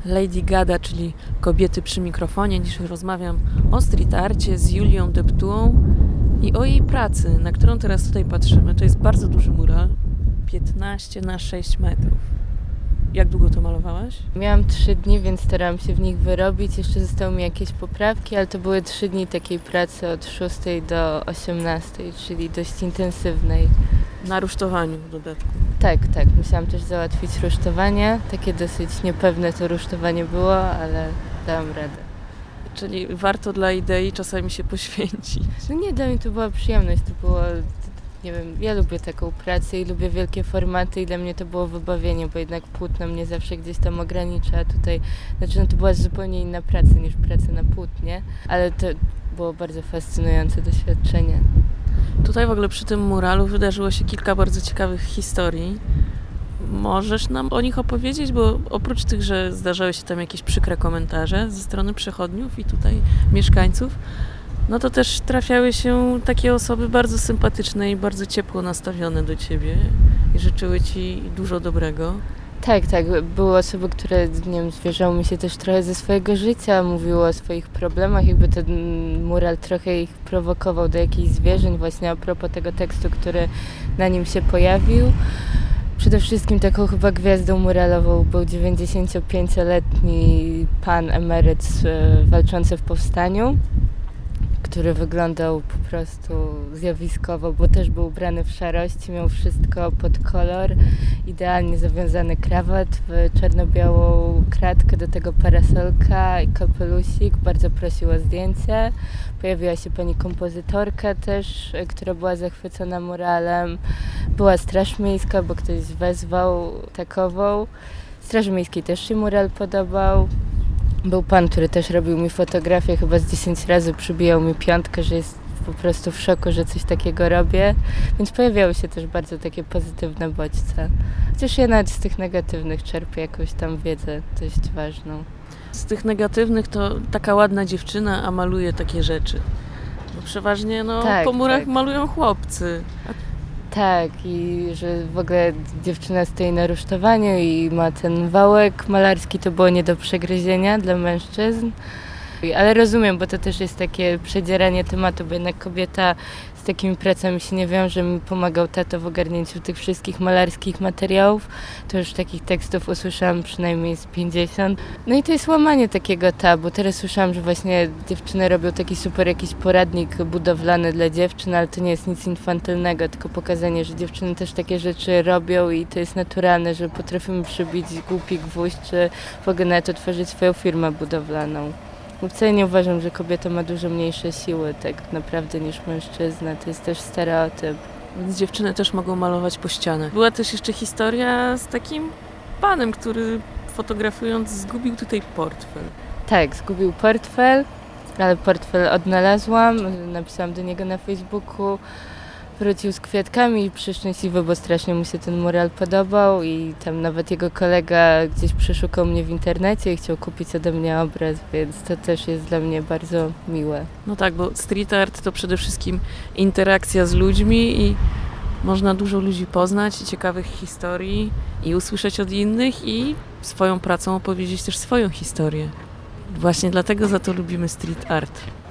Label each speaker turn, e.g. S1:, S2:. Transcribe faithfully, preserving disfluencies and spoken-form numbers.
S1: Lady Gada, czyli kobiety przy mikrofonie. Dzisiaj rozmawiam o street arcie z Julią Deptułą i o jej pracy, na którą teraz tutaj patrzymy. To jest bardzo duży mural, piętnaście na sześć metrów. Jak długo to malowałaś?
S2: Miałam trzy dni, więc starałam się w nich wyrobić. Jeszcze zostały mi jakieś poprawki, ale to były trzy dni takiej pracy od szóstej do osiemnastej, czyli dość intensywnej.
S1: Na rusztowaniu w dodatku.
S2: Tak, tak. Musiałam też załatwić rusztowanie. Takie dosyć niepewne to rusztowanie było, ale dałam radę.
S1: Czyli warto dla idei czasami się poświęcić.
S2: No nie, dla mnie to była przyjemność. To było, nie wiem, ja lubię taką pracę i lubię wielkie formaty i dla mnie to było wybawienie, bo jednak płótno mnie zawsze gdzieś tam ogranicza. A tutaj, znaczy no to była zupełnie inna praca niż praca na płótnie, ale to było bardzo fascynujące doświadczenie.
S1: Tutaj w ogóle przy tym muralu wydarzyło się kilka bardzo ciekawych historii. Możesz nam o nich opowiedzieć? Bo oprócz tych, że zdarzały się tam jakieś przykre komentarze ze strony przechodniów i tutaj mieszkańców, no to też trafiały się takie osoby bardzo sympatyczne i bardzo ciepło nastawione do ciebie i życzyły ci dużo dobrego.
S2: Tak, tak. Były osoby, które, nie wiem, zwierzały mi się też trochę ze swojego życia, mówiły o swoich problemach, jakby ten mural trochę ich prowokował do jakichś zwierzeń, właśnie a propos tego tekstu, który na nim się pojawił. Przede wszystkim taką chyba gwiazdą muralową był dziewięćdziesięciopięcioletni pan emeryt walczący w powstaniu, który wyglądał po prostu zjawiskowo, bo też był ubrany w szarości, miał wszystko pod kolor, idealnie zawiązany krawat, w czarno-białą kratkę, do tego parasolka i kapelusik. Bardzo prosił o zdjęcie. Pojawiła się pani kompozytorka też, która była zachwycona muralem. Była Straż Miejska, bo ktoś wezwał takową. Straży Miejskiej też się mural podobał. Był pan, który też robił mi fotografię, chyba z dziesięć razy przybijał mi piątkę, że jest po prostu w szoku, że coś takiego robię. Więc pojawiały się też bardzo takie pozytywne bodźce. Chociaż ja nawet z tych negatywnych czerpię jakąś tam wiedzę dość ważną.
S1: Z tych negatywnych to taka ładna dziewczyna, a maluje takie rzeczy. Bo przeważnie no,
S2: tak,
S1: po murach
S2: tak.
S1: malują chłopcy.
S2: Tak, i że w ogóle dziewczyna stoi na rusztowaniu i ma ten wałek malarski, to było nie do przegryzienia dla mężczyzn. Ale rozumiem, bo to też jest takie przedzieranie tematu, bo jednak kobieta z takimi pracami się nie wiąże. Mi pomagał tato w ogarnięciu tych wszystkich malarskich materiałów. To już takich tekstów usłyszałam przynajmniej z pięćdziesiąt. No i to jest łamanie takiego tabu. Teraz słyszałam, że właśnie dziewczyny robią taki super jakiś poradnik budowlany dla dziewczyn, ale to nie jest nic infantylnego, tylko pokazanie, że dziewczyny też takie rzeczy robią i to jest naturalne, że potrafimy przybić głupi gwóźdź, czy w ogóle nawet otworzyć swoją firmę budowlaną. Wcale nie uważam, że kobieta ma dużo mniejsze siły tak naprawdę niż mężczyzna. To jest też stereotyp.
S1: Więc dziewczyny też mogą malować po ścianach. Była też jeszcze historia z takim panem, który fotografując zgubił tutaj portfel.
S2: Tak, zgubił portfel, ale portfel odnalazłam. Napisałam do niego na Facebooku. Wrócił z kwiatkami i przeszczęśliwy, bo strasznie mu się ten mural podobał i tam nawet jego kolega gdzieś przeszukał mnie w internecie i chciał kupić ode mnie obraz, więc to też jest dla mnie bardzo miłe.
S1: No tak, bo street art to przede wszystkim interakcja z ludźmi i można dużo ludzi poznać i ciekawych historii i usłyszeć od innych i swoją pracą opowiedzieć też swoją historię. Właśnie dlatego za to lubimy street art.